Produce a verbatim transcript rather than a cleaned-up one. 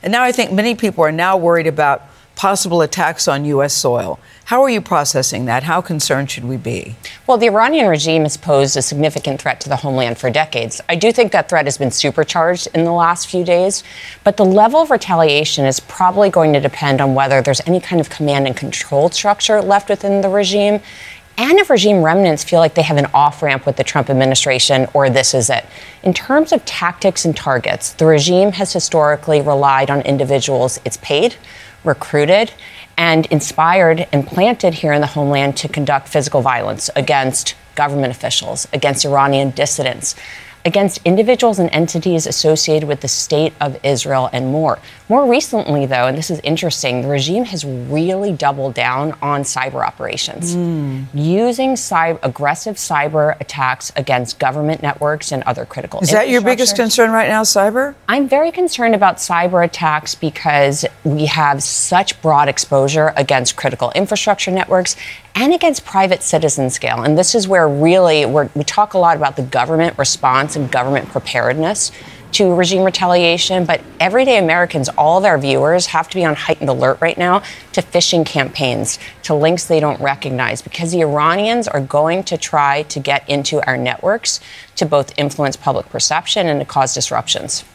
And now I think many people are now worried about possible attacks on U S soil. How are you processing that? How concerned should we be? Well, the Iranian regime has posed a significant threat to the homeland for decades. I do think that threat has been supercharged in the last few days, but the level of retaliation is probably going to depend on whether there's any kind of command and control structure left within the regime, and if regime remnants feel like they have an off-ramp with the Trump administration, or this is it. In terms of tactics and targets, the regime has historically relied on individuals it's paid, recruited, and inspired and planted here in the homeland to conduct physical violence against government officials, against Iranian dissidents, against individuals and entities associated with the state of Israel, and more. More recently, though, and this is interesting, the regime has really doubled down on cyber operations, mm. using cy- aggressive cyber attacks against government networks and other critical Is that your biggest concern right now, cyber? I'm very concerned about cyber attacks because we have such broad exposure against critical infrastructure networks and against private citizen scale. And this is where really we're, we talk a lot about the government response and government preparedness to regime retaliation, but everyday Americans, all of our viewers, have to be on heightened alert right now to phishing campaigns, to links they don't recognize, because the Iranians are going to try to get into our networks to both influence public perception and to cause disruptions.